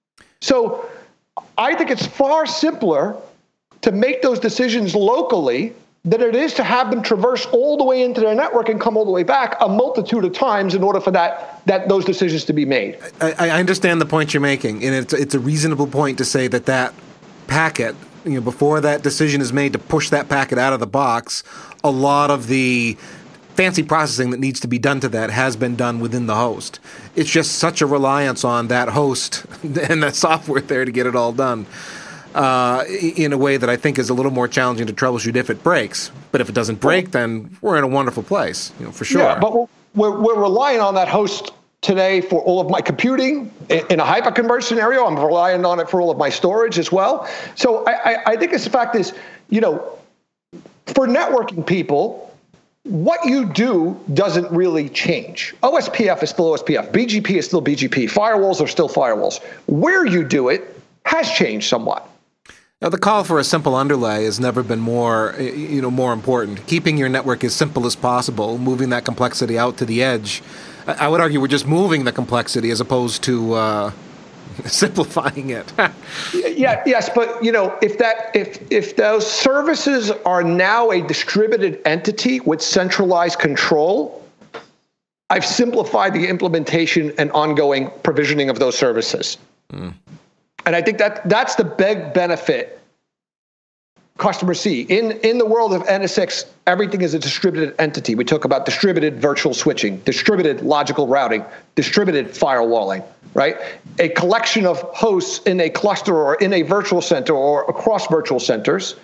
So I think it's far simpler to make those decisions locally than it is to have them traverse all the way into their network and come all the way back a multitude of times in order for that that those decisions to be made. I, I understand the point you're making, and it's it's a reasonable point to say that that packet, you know, before that decision is made to push that packet out of the box, a lot of the fancy processing that needs to be done to that has been done within the host. It's just such a reliance on that host and that software there to get it all done uh, in a way that I think is a little more challenging to troubleshoot if it breaks. But if it doesn't break, then we're in a wonderful place, you know, for sure. Yeah, but we're, we're relying on that host today for all of my computing. In a hyperconverged scenario, I'm relying on it for all of my storage as well. So I, I, I think it's the fact is, you know, for networking people, what you do doesn't really change. O S P F is still O S P F. B G P is still B G P. Firewalls are still firewalls. Where you do it has changed somewhat. Now, the call for a simple underlay has never been more, you know, more important. Keeping your network as simple as possible, moving that complexity out to the edge. I would argue we're just moving the complexity as opposed to uh, simplifying it. yeah, yes, but you know, if that if if those services are now a distributed entity with centralized control, I've simplified the implementation and ongoing provisioning of those services. Mm. And I think that that's the big benefit customers see. In in the world of N S X, everything is a distributed entity. We talk about distributed virtual switching, distributed logical routing, distributed firewalling, right? A collection of hosts in a cluster or in a virtual center or across virtual centers.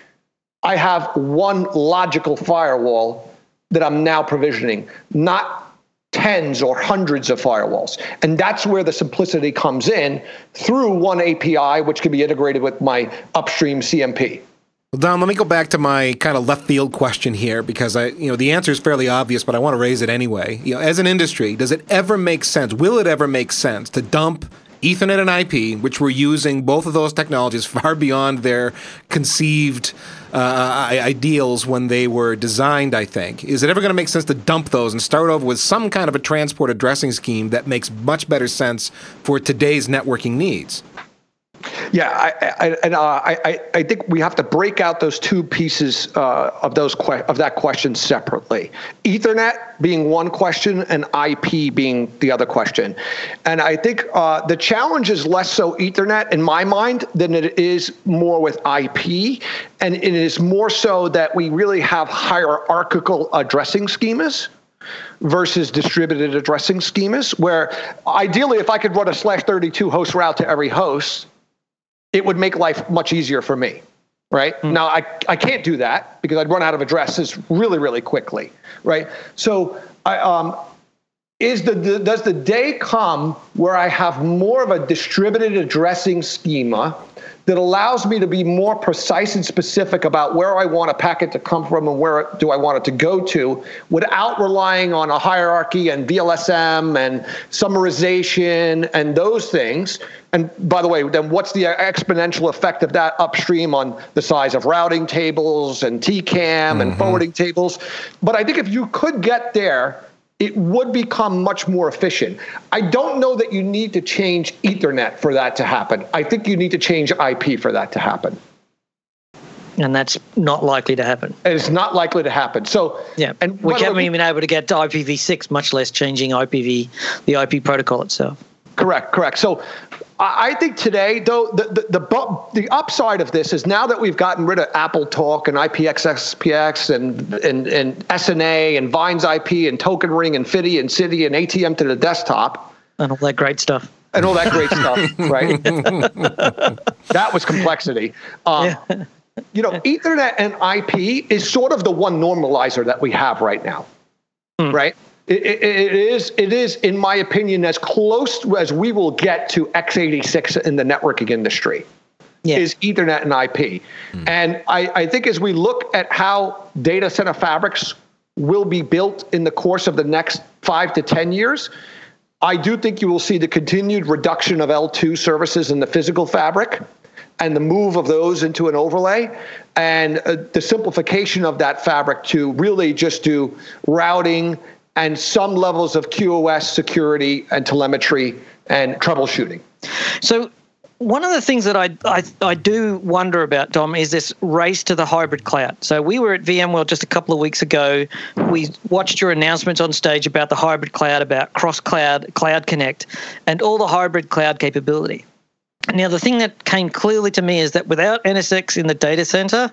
I have one logical firewall that I'm now provisioning, not tens or hundreds of firewalls. And that's where the simplicity comes in through one A P I, which can be integrated with my upstream C M P. Well, Don, let me go back to my kind of left field question here, because I, you know, the answer is fairly obvious, but I want to raise it anyway. You know, as an industry, does it ever make sense? Will it ever make sense to dump Ethernet and I P, which were using both of those technologies far beyond their conceived uh, ideals when they were designed, I think? Is it ever going to make sense to dump those and start over with some kind of a transport addressing scheme that makes much better sense for today's networking needs? Yeah, I, I, and uh, I, I think we have to break out those two pieces uh, of those que- of that question separately. Ethernet being one question, and I P being the other question. And I think uh, the challenge is less so Ethernet in my mind than it is more with I P, and it is more so that we really have hierarchical addressing schemas versus distributed addressing schemas, where ideally, if I could run a slash thirty-two host route to every host, it would make life much easier for me, right? Mm. Now, I, I can't do that because I'd run out of addresses really, really quickly, right? So I, um, is the, the does the day come where I have more of a distributed addressing schema that allows me to be more precise and specific about where I want a packet to come from and where do I want it to go to without relying on a hierarchy and V L S M and summarization and those things? And by the way, then what's the exponential effect of that upstream on the size of routing tables and T CAM mm-hmm. and forwarding tables? But I think if you could get there, it would become much more efficient. I don't know that you need to change Ethernet for that to happen. I think you need to change I P for that to happen. And that's not likely to happen. And it's not likely to happen. So yeah, and we haven't even been able to get to I P v six, much less changing I P v, the I P protocol itself. Correct, correct. So I think today, though, the, the the the upside of this is now that we've gotten rid of Apple Talk and I P X X P X and and, and S N A and Vines I P and Token Ring and F I D I and C I D I and A T M to the desktop. And all that great stuff. And all that great stuff, right? That was complexity. Um, yeah. You know, Ethernet and I P is sort of the one normalizer that we have right now, hmm. right? It, it, it is, it is, in my opinion, as close as we will get to x eighty-six in the networking industry. Yeah. Is Ethernet and I P. Hmm. And I, I think as we look at how data center fabrics will be built in the course of the next five to ten years, I do think you will see the continued reduction of L two services in the physical fabric and the move of those into an overlay, and uh, the simplification of that fabric to really just do routing and some levels of Q o S security and telemetry and troubleshooting. So one of the things that I, I I do wonder about, Dom, is this race to the hybrid cloud. So we were at VMworld just a couple of weeks ago. We watched your announcements on stage about the hybrid cloud, about cross-cloud, Cloud Connect, and all the hybrid cloud capability. Now, the thing that came clearly to me is that without N S X in the data center,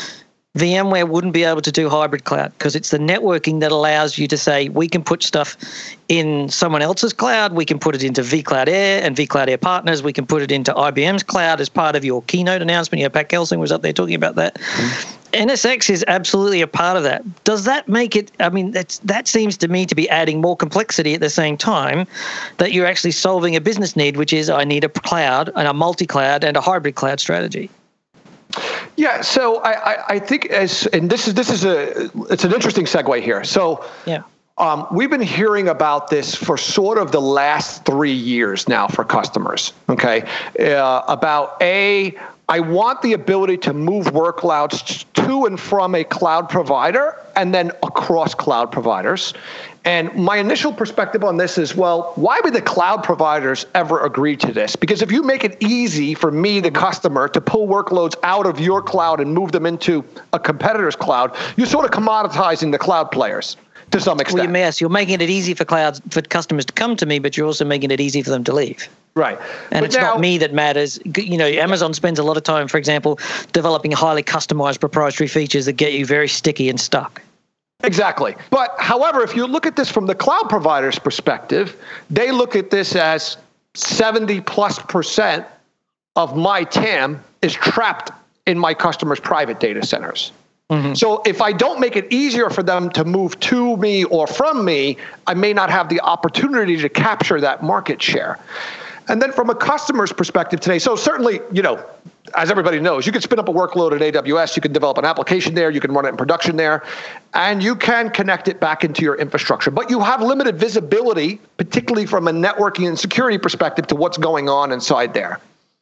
VMware wouldn't be able to do hybrid cloud because it's the networking that allows you to say, we can put stuff in someone else's cloud, we can put it into vCloud Air and vCloud Air Partners, we can put it into I B M's cloud as part of your keynote announcement. You know, Pat Gelsinger was up there talking about that. Mm-hmm. N S X is absolutely a part of that. Does that make it, I mean, that's, that seems to me to be adding more complexity at the same time that you're actually solving a business need, which is I need a cloud and a multi-cloud and a hybrid cloud strategy. Yeah, so I, I, I think as, and this is this is a, it's an interesting segue here. So yeah. Um, we've been hearing about this for sort of the last three years now for customers, okay? Uh, about A, I want the ability to move workloads to and from a cloud provider and then across cloud providers. And my initial perspective on this is, well, why would the cloud providers ever agree to this? Because if you make it easy for me, the customer, to pull workloads out of your cloud and move them into a competitor's cloud, you're sort of commoditizing the cloud players to some extent. Well, you mess. You're making it easy for clouds, for customers to come to me, but you're also making it easy for them to leave. Right. And but it's now, not me that matters. You know, Amazon spends a lot of time, for example, developing highly customized proprietary features that get you very sticky and stuck. Exactly. But however, if you look at this from the cloud provider's perspective, they look at this as seventy plus percent of my T A M is trapped in my customers' private data centers. Mm-hmm. So if I don't make it easier for them to move to me or from me, I may not have the opportunity to capture that market share. And then from a customer's perspective today, so certainly, you know, as everybody knows, you can spin up a workload at A W S, you can develop an application there, you can run it in production there, and you can connect it back into your infrastructure. But you have limited visibility, particularly from a networking and security perspective, to what's going on inside there.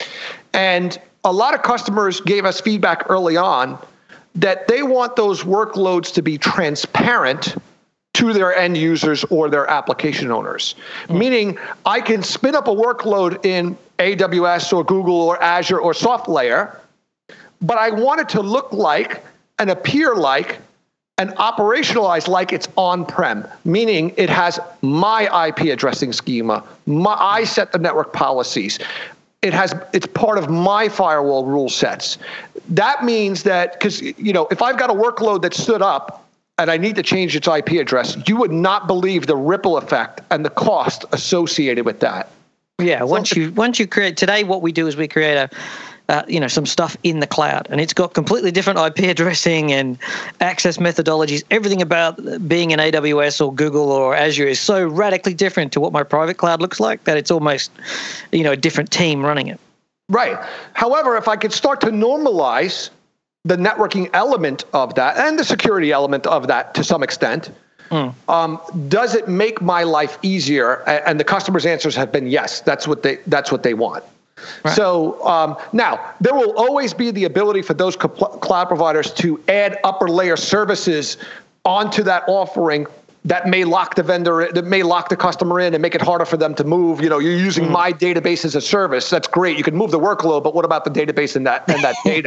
And a lot of customers gave us feedback early on that they want those workloads to be transparent to their end users or their application owners. Mm. Meaning, I can spin up a workload in A W S or Google or Azure or SoftLayer, but I want it to look like and appear like and operationalize like it's on-prem, meaning it has my I P addressing schema, my, I set the network policies. It has, it's part of my firewall rule sets. That means that, because, you know, if I've got a workload that stood up and I need to change its I P address, you would not believe the ripple effect and the cost associated with that. Yeah, once you once you create, today what we do is we create a, uh, you know, some stuff in the cloud, and it's got completely different I P addressing and access methodologies. Everything about being in A W S or Google or Azure is so radically different to what my private cloud looks like that it's almost, you know, a different team running it. Right. However, if I could start to normalize the networking element of that and the security element of that to some extent, mm. um, does it make my life easier? And the customers' answers have been yes. That's what they. That's what they want. Right. So um, now there will always be the ability for those cloud providers to add upper layer services onto that offering that may lock the vendor, that may lock the customer in and make it harder for them to move. You know, you're using mm. my database as a service. That's great. You can move the workload, but what about the database and that and that data?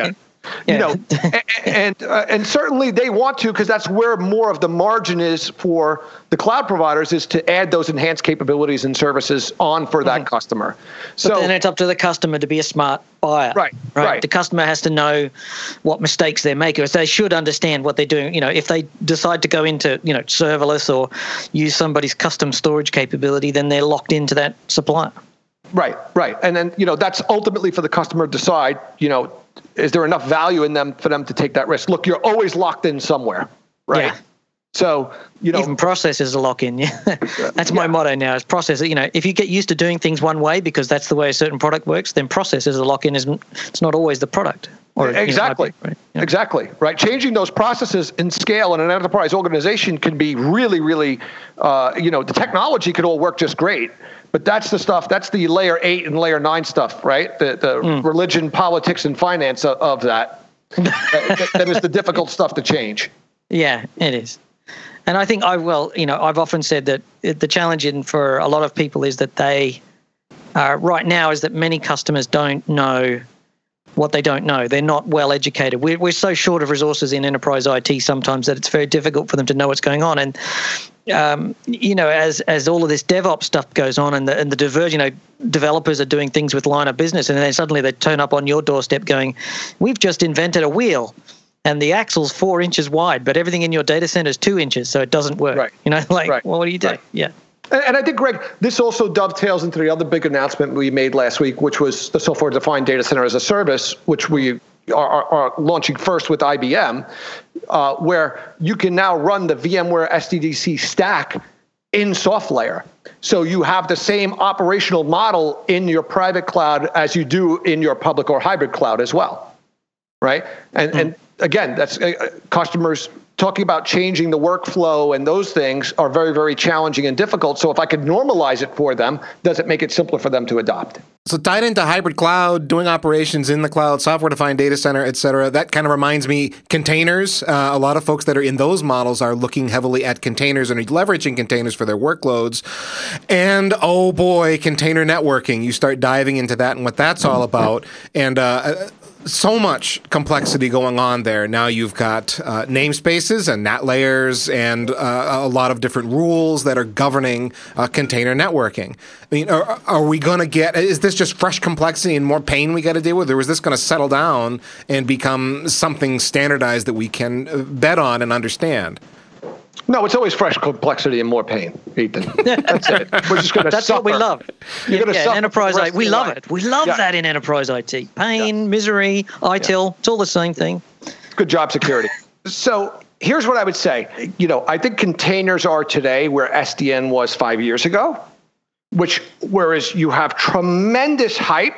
You know, and and, uh, and certainly they want to, because that's where more of the margin is for the cloud providers, is to add those enhanced capabilities and services on for that mm-hmm. customer. So but then it's up to the customer to be a smart buyer. Right, right. Right. The customer has to know what mistakes they're making. So they should understand what they're doing. You know, if they decide to go into, you know, serverless or use somebody's custom storage capability, then they're locked into that supplier. Right, right. And then, you know, that's ultimately for the customer to decide, you know, is there enough value in them for them to take that risk? Look, you're always locked in somewhere, right? Yeah. So, you know. Even processes are lock in, yeah. That's my yeah. motto now, is process. You know, if you get used to doing things one way because that's the way a certain product works, then processes are lock in. It's not always the product. Or, exactly. You know, right? yeah. Exactly. Right. Changing those processes in scale in an enterprise organization can be really, really, uh, you know, the technology could all work just great. But that's the stuff, that's the layer eight and layer nine stuff, right? The the mm. religion, politics, and finance of, of that. that. That is the difficult stuff to change. Yeah, it is. And I think I well, you know, I've often said that the challenge in for a lot of people is that they, uh, right now, is that many customers don't know what they don't know. They're not well educated. We're, we're so short of resources in enterprise I T sometimes that it's very difficult for them to know what's going on. And Um, you know, as as all of this DevOps stuff goes on, and the and the diverge, you know, developers are doing things with line of business, and then suddenly they turn up on your doorstep going, "We've just invented a wheel, and the axle's four inches wide, but everything in your data center is two inches, so it doesn't work." Right. You know, like, right. well, what do you do? Right. Yeah. And, and I think, Greg, this also dovetails into the other big announcement we made last week, which was the software-defined data center as a service, which we are, are, are launching first with I B M. Uh, where you can now run the VMware S D D C stack in SoftLayer. So you have the same operational model in your private cloud as you do in your public or hybrid cloud as well, right? And mm-hmm. and again, that's uh, customers talking about changing the workflow, and those things are very, very challenging and difficult. So if I could normalize it for them, does it make it simpler for them to adopt? So tied into hybrid cloud, doing operations in the cloud, software-defined data center, et cetera, that kind of reminds me containers. Uh, a lot of folks that are in those models are looking heavily at containers and are leveraging containers for their workloads. And, oh boy, container networking. You start diving into that and what that's all about. And uh, so much complexity going on there. Now you've got uh, namespaces and NAT layers and uh, a lot of different rules that are governing uh, container networking. I mean, are, are we going to get, is this just fresh complexity and more pain we got to deal with, or is this going to settle down and become something standardized that we can bet on and understand? No, it's always fresh complexity and more pain, Ethan. That's it. We're just going to That's suffer. what we love. You're yeah, going to yeah, suffer. Enterprise I T. We love life. it. We love yeah. that in enterprise I T. Pain, yeah. misery, I T I L. Yeah. It's all the same thing. Good job security. So here's what I would say. You know, I think containers are today where S D N was five years ago, which whereas you have tremendous hype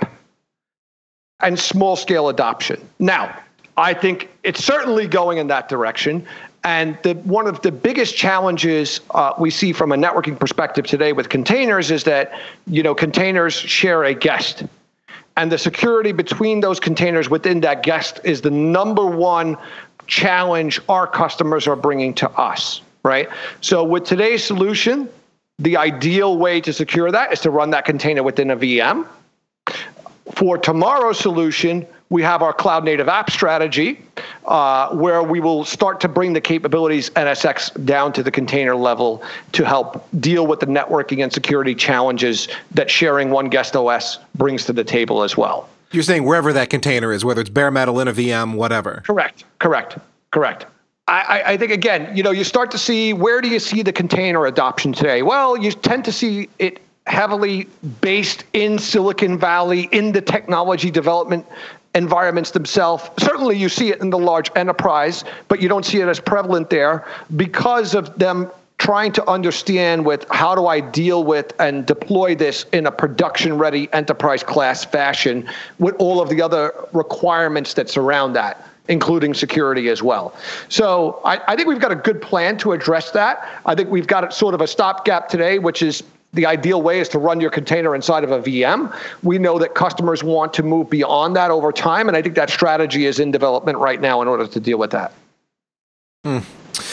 and small scale adoption. Now, I think it's certainly going in that direction. And the, one of the biggest challenges uh, we see from a networking perspective today with containers is that, you know, containers share a guest. And the security between those containers within that guest is the number one challenge our customers are bringing to us, right? So with today's solution, the ideal way to secure that is to run that container within a V M. For tomorrow's solution, we have our cloud native app strategy, uh, where we will start to bring the capabilities N S X down to the container level to help deal with the networking and security challenges that sharing one guest O S brings to the table as well. You're saying wherever that container is, whether it's bare metal in a V M, whatever. Correct, correct, correct. I, I think, again, you know, you start to see, where do you see the container adoption today? Well, you tend to see it heavily based in Silicon Valley, in the technology development environments themselves. Certainly you see it in the large enterprise, but you don't see it as prevalent there because of them trying to understand with how do I deal with and deploy this in a production-ready enterprise class fashion with all of the other requirements that surround that, including security as well. So I, I think we've got a good plan to address that. I think we've got sort of a stopgap today, which is the ideal way is to run your container inside of a V M. We know that customers want to move beyond that over time, and I think that strategy is in development right now in order to deal with that. Hmm.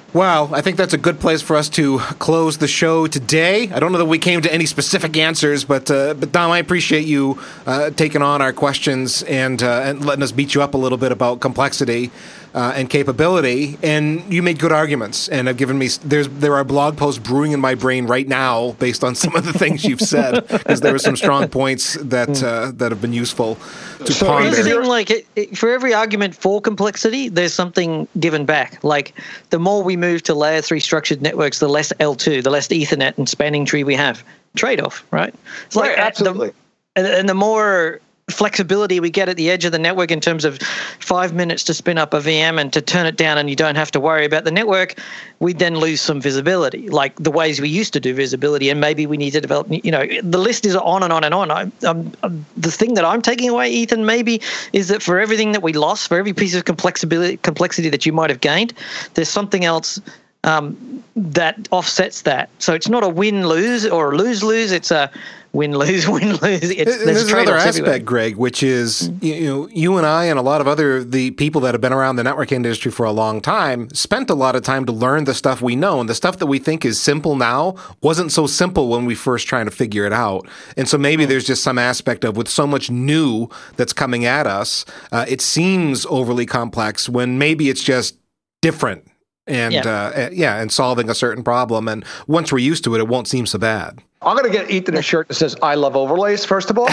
Well, I think that's a good place for us to close the show today. I don't know that we came to any specific answers, but uh, but Dom, I appreciate you uh, taking on our questions and uh, and letting us beat you up a little bit about complexity uh, and capability. And you made good arguments, and have given me there's there are blog posts brewing in my brain right now based on some of the things you've said, because there were some strong points that uh, that have been useful to so ponder. Here's the thing, like it, it, for every argument for complexity, there's something given back. Like the more we move to layer three structured networks, the less L two, the less Ethernet and spanning tree we have. Trade-off, right? It's like right, absolutely. The, and, and the more flexibility we get at the edge of the network in terms of five minutes to spin up a V M and to turn it down and you don't have to worry about the network, we then lose some visibility, like the ways we used to do visibility, and maybe we need to develop, you know, the list is on and on and on. I, um, um, the thing that I'm taking away, Ethan, maybe, is that for everything that we lost, for every piece of complexity, complexity that you might have gained, there's something else um, that offsets that. So it's not a win-lose or a lose-lose, it's a win-lose, win-lose. It's, there's there's another aspect, everywhere. Greg, which is mm-hmm. you know, you and I and a lot of other the people that have been around the network industry for a long time spent a lot of time to learn the stuff we know, and the stuff that we think is simple now wasn't so simple when we first trying to figure it out. And so maybe mm-hmm. there's just some aspect of, with so much new that's coming at us, uh, it seems overly complex when maybe it's just different and yeah. Uh, yeah, and solving a certain problem. And once we're used to it, it won't seem so bad. I'm going to get Ethan a shirt that says, I love overlays, first of all.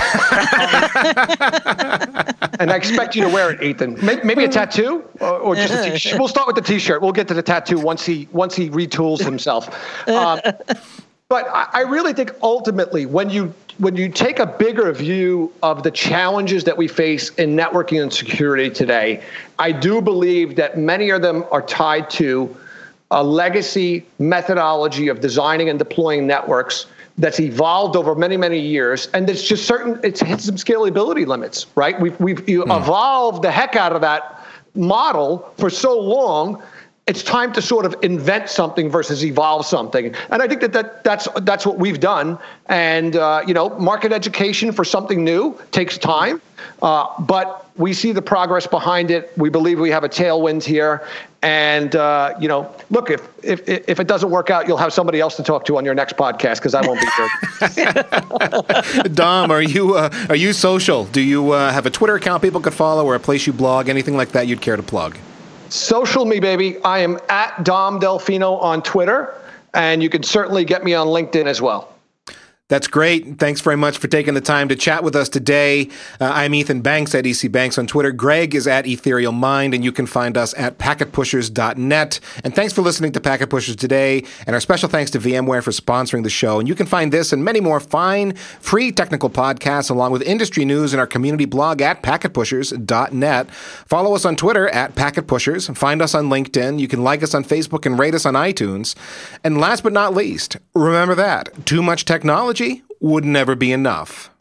And I expect you to wear it, Ethan. Maybe, maybe a tattoo or, or just a t-shirt. We'll start with the t-shirt. We'll get to the tattoo once he once he retools himself. Um, but I, I really think ultimately when you when you take a bigger view of the challenges that we face in networking and security today, I do believe that many of them are tied to a legacy methodology of designing and deploying networks that's evolved over many, many years, and it's just certain, it's hit some scalability limits, right? We've, we've mm. evolved the heck out of that model for so long. It's time to sort of invent something versus evolve something. And I think that, that that's that's what we've done. And, uh, you know, market education for something new takes time, uh, but we see the progress behind it. We believe we have a tailwind here. And, uh, you know, look, if, if if it doesn't work out, you'll have somebody else to talk to on your next podcast, because I won't be here. Dom, are you uh, are you social? Do you uh, have a Twitter account people could follow, or a place you blog, anything like that you'd care to plug? Social me, baby. I am at Dom Delfino on Twitter, and you can certainly get me on LinkedIn as well. That's great. Thanks very much for taking the time to chat with us today. Uh, I'm Ethan Banks at E C Banks on Twitter. Greg is at Ethereal Mind, and you can find us at packet pushers dot net. And thanks for listening to Packet Pushers today. And our special thanks to VMware for sponsoring the show. And you can find this and many more fine, free technical podcasts along with industry news in our community blog at packet pushers dot net. Follow us on Twitter at Packet Pushers. Find us on LinkedIn. You can like us on Facebook and rate us on iTunes. And last but not least, remember that too much technology would never be enough.